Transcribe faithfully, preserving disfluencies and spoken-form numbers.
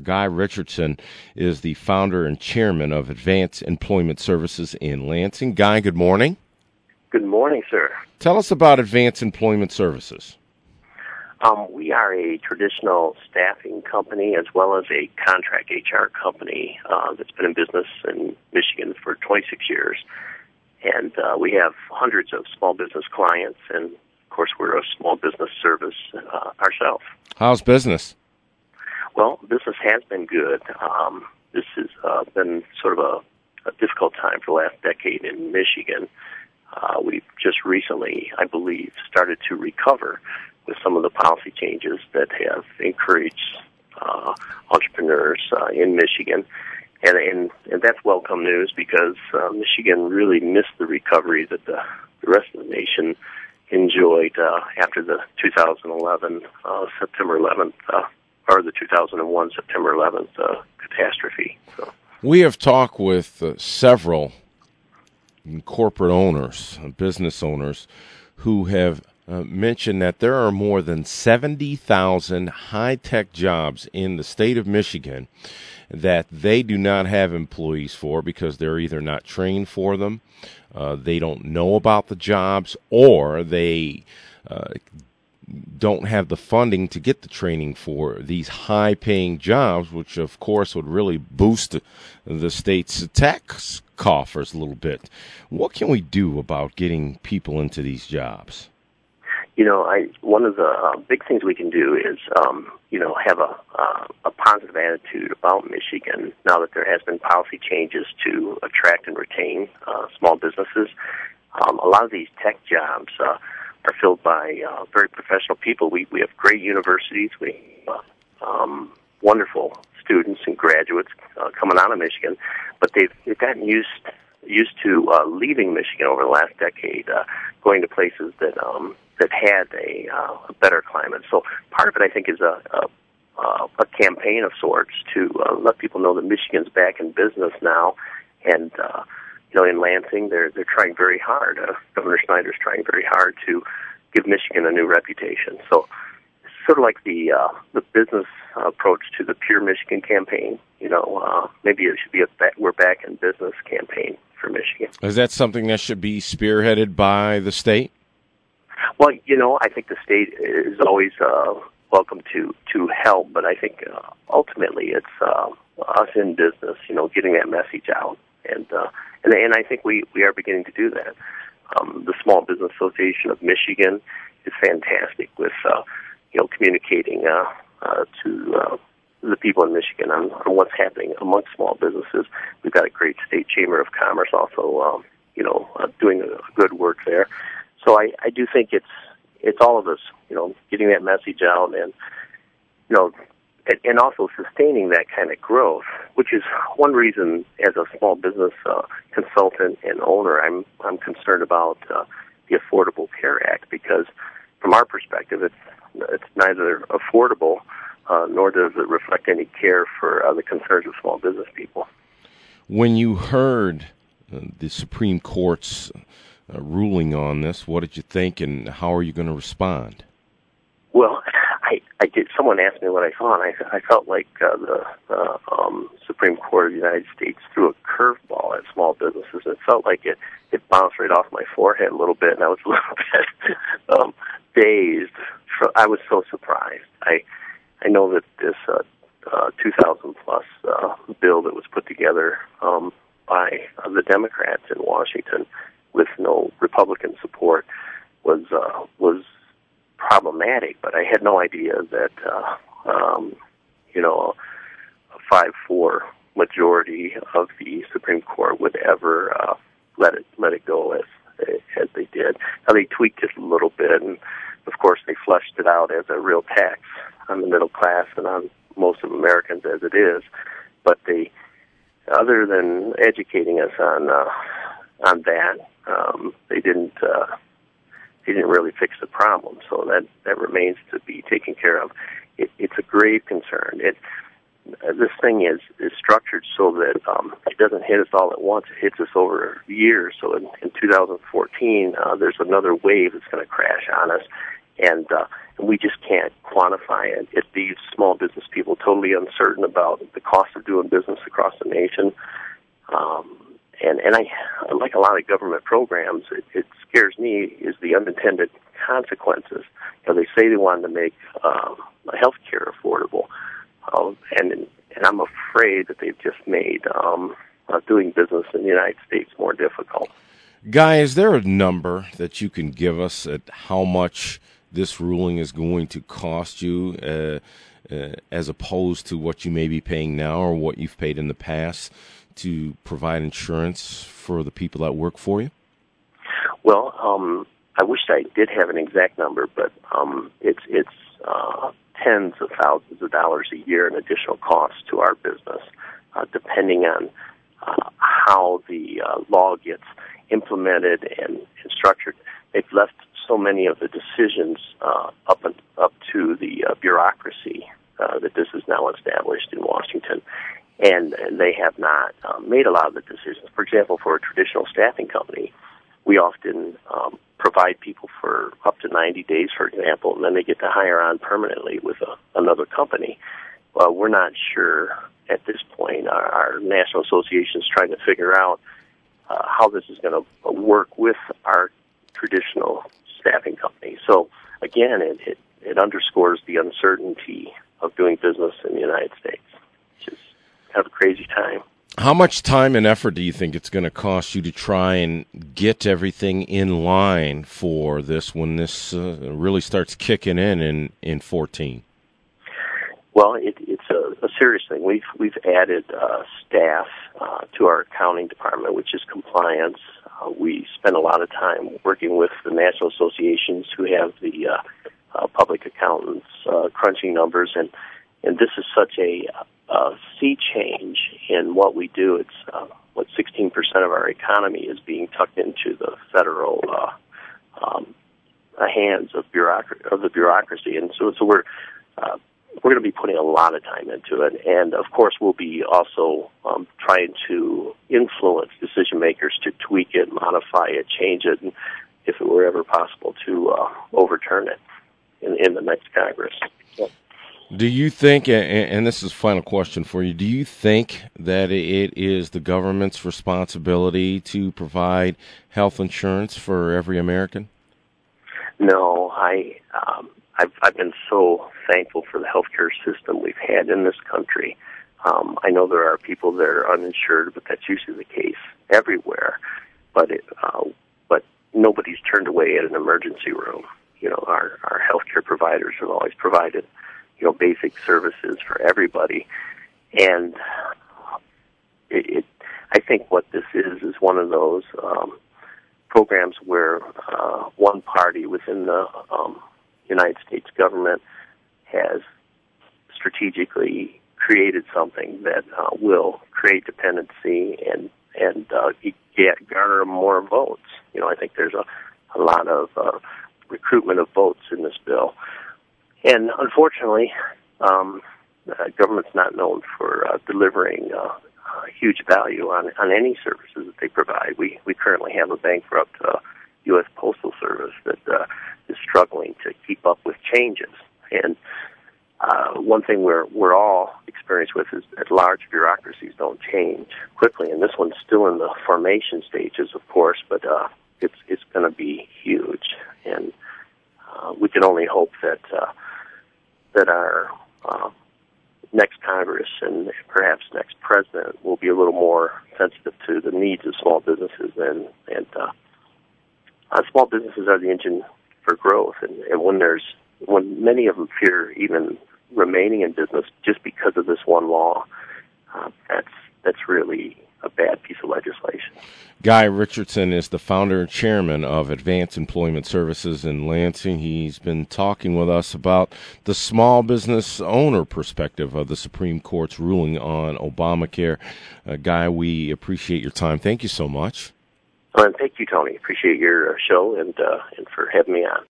Guy Richardson is the founder and chairman of Advanced Employment Services in Lansing. Guy, good morning. Good morning, sir. Tell us about Advanced Employment Services. Um, we are a traditional staffing company as well as a contract H R company uh, that's been in business in Michigan for twenty-six years. And uh, we have hundreds of small business clients, and of course we're a small business service uh, ourselves. How's business? Well, business has been good. Um, this has uh, been sort of a, a difficult time for the last decade in Michigan. Uh, we've just recently, I believe, started to recover with some of the policy changes that have encouraged uh, entrepreneurs uh, in Michigan. And, and and that's welcome news because uh, Michigan really missed the recovery that the, the rest of the nation enjoyed uh, after the two thousand eleven uh, September eleventh, uh, or the two thousand one September eleventh uh, catastrophe. So. We have talked with uh, several corporate owners, business owners, who have uh, mentioned that there are more than seventy thousand high-tech jobs in the state of Michigan that they do not have employees for because they're either not trained for them, uh, they don't know about the jobs, or they uh, don't have the funding to get the training for these high-paying jobs, which, of course, would really boost the state's tax coffers a little bit. What can we do about getting people into these jobs? You know, I one of the uh, big things we can do is, um, you know, have a uh, a positive attitude about Michigan now that there has been policy changes to attract and retain uh, small businesses. Um, a lot of these tech jobs uh, are filled by uh, very professional people. We we have great universities. We uh, um, wonderful students and graduates uh, coming out of Michigan, but they've they've gotten used used to uh, leaving Michigan over the last decade, uh, going to places that um, that had a, uh, a better climate. So part of it, I think, is a a, a campaign of sorts to uh, let people know that Michigan's back in business now, and uh, you know, in Lansing, they're they're trying very hard. Uh, Governor Snyder's trying very hard to give Michigan a new reputation. So it's sort of like the uh, the business approach to the Pure Michigan campaign. You know, uh, maybe it should be a back, we're back in business campaign for Michigan. Is that something that should be spearheaded by the state? Well, you know, I think the state is always uh, welcome to, to help, but I think uh, ultimately it's uh, us in business, you know, getting that message out. And uh, and, and I think we, we are beginning to do that. Um, the Small Business Association of Michigan is fantastic with, uh, you know, communicating uh, uh, to uh, the people in Michigan on, on what's happening amongst small businesses. We've got a great state chamber of commerce also, um, you know, uh, doing a good work there. So I, I do think it's it's all of us, you know, getting that message out and, you know, and, and also sustaining that kind of growth, which is one reason as a small business uh, consultant and owner, I'm I'm concerned about uh, the Affordable Care Act, because from our perspective, it's it's neither affordable uh, nor does it reflect any care for uh, the concerns of small business people. When you heard uh, the Supreme Court's Uh, ruling on this, what did you think, and how are you going to respond? Well, I, I did. Someone asked me what I thought. And I, I felt like uh, the uh, um, Supreme Court of the United States threw a curveball at small businesses. It felt like it, it bounced right off my forehead a little bit, and I was a little bit um, dazed. I was so surprised. I I know that this uh, uh, two thousand plus uh, bill that was put together um, by uh, the Democrats in Washington, with no Republican support, was uh, was problematic. But I had no idea that uh, um, you know a five four majority of the Supreme Court would ever uh, let it let it go as as they did. Now they tweaked it a little bit, and of course they fleshed it out as a real tax on the middle class and on most of Americans as it is. But they, other than educating us on uh, on that. Um, they didn't. Uh, they didn't really fix the problem, so that, that remains to be taken care of. It, it's a grave concern. It uh, this thing is, is structured so that um, it doesn't hit us all at once. It hits us over years. So in, in two thousand fourteen, uh, there's another wave that's going to crash on us, and uh, and we just can't quantify it. It leaves small business people totally uncertain about the cost of doing business across the nation. Um, and and I, like a lot of government programs, it, it scares me is the unintended consequences. You know, they say they want to make um, health care affordable, um, and and I'm afraid that they've just made um, uh, doing business in the United States more difficult. Guy, is there a number that you can give us at how much this ruling is going to cost you uh, uh, as opposed to what you may be paying now or what you've paid in the past to provide insurance for the people that work for you? Well, um, I wish I did have an exact number, but um, it's it's uh, tens of thousands of dollars a year in additional costs to our business, uh, depending on uh, how the uh, law gets implemented and, and structured. They've left so many of the decisions uh, up and up to the uh, bureaucracy uh, that this is now established in Washington, and, and they have not um, made a lot of the decisions. For example, for a traditional staffing company, we often um, provide people for up to ninety days, for example, and then they get to hire on permanently with a, another company. Well, we're not sure at this point. Our, our national association is trying to figure out uh, how this is going to work with our traditional staffing company. So, again, it, it, it underscores the uncertainty of doing business in the United States, which is kind of a crazy time. How much time and effort do you think it's going to cost you to try and get everything in line for this when this uh, really starts kicking in in, in fourteen? Well, it, it's a, a serious thing. We've we've added uh, staff uh, to our accounting department, which is compliance. Uh, we spend a lot of time working with the national associations who have the uh, uh, public accountants uh, crunching numbers, and and this is such a Uh, sea change in what we do. It's uh, what sixteen percent of our economy is being tucked into the federal uh, um, uh, hands of bureaucracy of the bureaucracy, and so so we're uh, we're going to be putting a lot of time into it, and of course we'll be also um, trying to influence decision makers to tweak it, modify it, change it, and if it were ever possible to uh, overturn it in, in the next Congress. So, do you think, and this is a final question for you, do you think that it is the government's responsibility to provide health insurance for every American? No, I, um, I've, I've been so thankful for the healthcare system we've had in this country. Um, I know there are people that are uninsured, but that's usually the case everywhere. But it, uh, but nobody's turned away at an emergency room. You know, our, our healthcare providers have always provided you know, basic services for everybody. And it, it, I think what this is is one of those um, programs where uh, one party within the um, United States government has strategically created something that uh, will create dependency and and uh, get, garner more votes. You know, I think there's a, a lot of uh, recruitment of votes in this bill. And unfortunately, um, uh, government's not known for uh, delivering uh, uh, huge value on, on any services that they provide. We we currently have a bankrupt uh, U S Postal Service that uh, is struggling to keep up with changes. And uh, one thing we're we're all experienced with is that large bureaucracies don't change quickly. And this one's still in the formation stages, of course, but uh, it's it's going to be huge. And uh, we can only hope that. Uh, that our uh, next Congress and perhaps next president will be a little more sensitive to the needs of small businesses. And, and uh, uh, small businesses are the engine for growth. And, and when there's when many of them fear even remaining in business just because of this one law, uh, that's that's really a bad piece of legislation. Guy Richardson is the founder and chairman of Advanced Employment Services in Lansing. He's been talking with us about the small business owner perspective of the Supreme Court's ruling on Obamacare. Uh, Guy, we appreciate your time. Thank you so much. Well, and thank you, Tony. Appreciate your show and uh, and for having me on.